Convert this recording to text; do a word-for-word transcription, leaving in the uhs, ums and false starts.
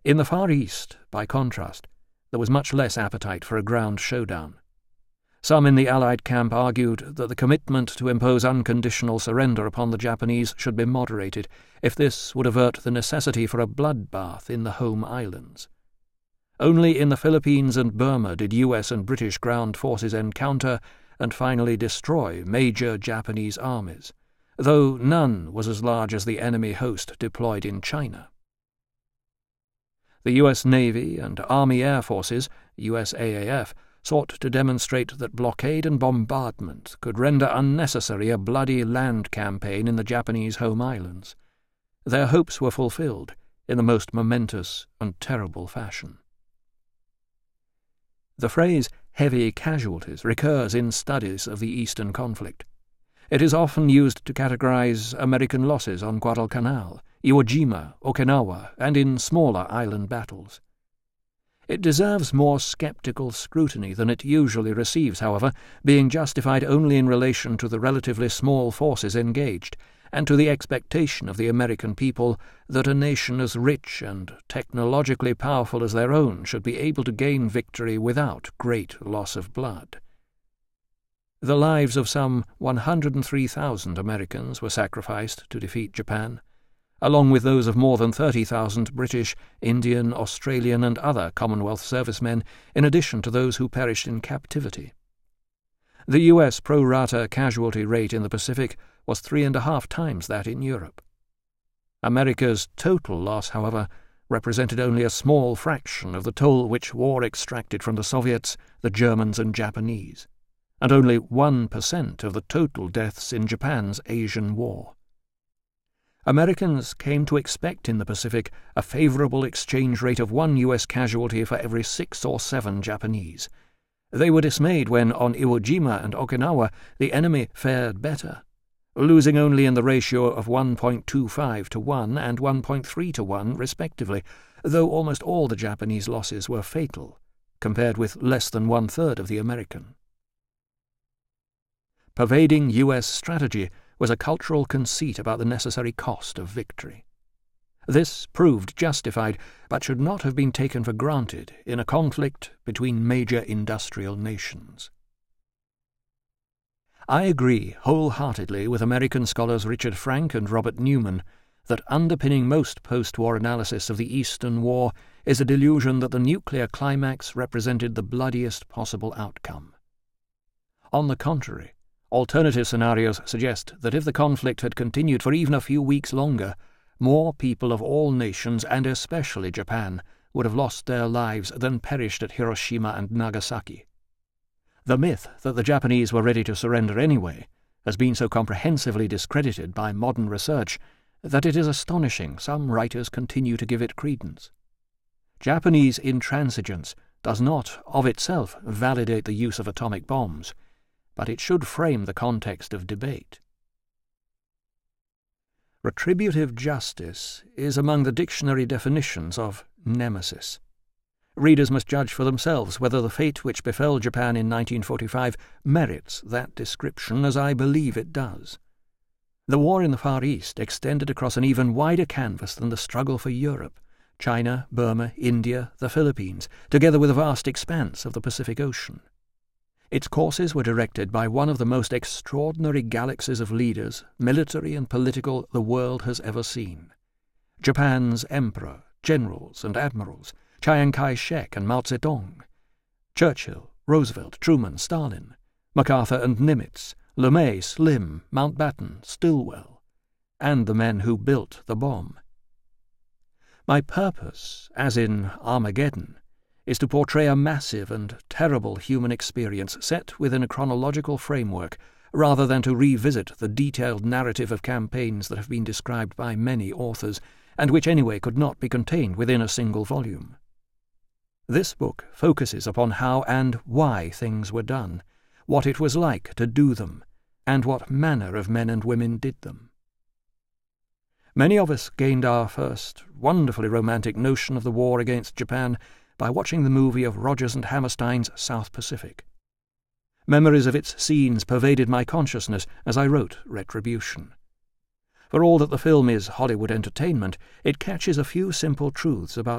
In the Far East, by contrast, there was much less appetite for a ground showdown. Some in the Allied camp argued that the commitment to impose unconditional surrender upon the Japanese should be moderated, if this would avert the necessity for a bloodbath in the home islands. Only in the Philippines and Burma did U S and British ground forces encounter and finally destroy major Japanese armies, though none was as large as the enemy host deployed in China. The U S Navy and Army Air Forces, U S A A F, sought to demonstrate that blockade and bombardment could render unnecessary a bloody land campaign in the Japanese home islands. Their hopes were fulfilled in the most momentous and terrible fashion. The phrase heavy casualties recurs in studies of the Eastern conflict. It is often used to categorize American losses on Guadalcanal, Iwo Jima, Okinawa, and in smaller island battles. It deserves more skeptical scrutiny than it usually receives, however, being justified only in relation to the relatively small forces engaged, and to the expectation of the American people that a nation as rich and technologically powerful as their own should be able to gain victory without great loss of blood. The lives of some one hundred three thousand Americans were sacrificed to defeat Japan, along with those of more than thirty thousand British, Indian, Australian, and other Commonwealth servicemen, in addition to those who perished in captivity. The U S pro rata casualty rate in the Pacific was three and a half times that in Europe. America's total loss, however, represented only a small fraction of the toll which war extracted from the Soviets, the Germans, and Japanese, and only one percent of the total deaths in Japan's Asian War. Americans came to expect in the Pacific a favorable exchange rate of one U S casualty for every six or seven Japanese. They were dismayed when, on Iwo Jima and Okinawa, the enemy fared better, losing only in the ratio of one point two five to one and one point three to one, respectively, though almost all the Japanese losses were fatal, compared with less than one-third of the American. Pervading U S strategy was a cultural conceit about the necessary cost of victory. This proved justified, but should not have been taken for granted in a conflict between major industrial nations. I agree wholeheartedly with American scholars Richard Frank and Robert Newman that underpinning most post-war analysis of the Eastern War is a delusion that the nuclear climax represented the bloodiest possible outcome. On the contrary, alternative scenarios suggest that if the conflict had continued for even a few weeks longer, more people of all nations, and especially Japan, would have lost their lives than perished at Hiroshima and Nagasaki. The myth that the Japanese were ready to surrender anyway has been so comprehensively discredited by modern research that it is astonishing some writers continue to give it credence. Japanese intransigence does not, of itself, validate the use of atomic bombs, but it should frame the context of debate. Retributive justice is among the dictionary definitions of nemesis. Readers must judge for themselves whether the fate which befell Japan in nineteen forty-five merits that description, as I believe it does. The war in the Far East extended across an even wider canvas than the struggle for Europe, China, Burma, India, the Philippines, together with a vast expanse of the Pacific Ocean. Its courses were directed by one of the most extraordinary galaxies of leaders, military and political, the world has ever seen. Japan's emperor, generals and admirals, Chiang Kai-shek and Mao Zedong, Churchill, Roosevelt, Truman, Stalin, MacArthur and Nimitz, LeMay, Slim, Mountbatten, Stilwell, and the men who built the bomb. My purpose, as in Armageddon, is to portray a massive and terrible human experience set within a chronological framework, rather than to revisit the detailed narrative of campaigns that have been described by many authors, and which anyway could not be contained within a single volume. This book focuses upon how and why things were done, what it was like to do them, and what manner of men and women did them. Many of us gained our first wonderfully romantic notion of the war against Japan by watching the movie of Rodgers and Hammerstein's South Pacific. Memories of its scenes pervaded my consciousness as I wrote Retribution. For all that the film is Hollywood entertainment, it catches a few simple truths about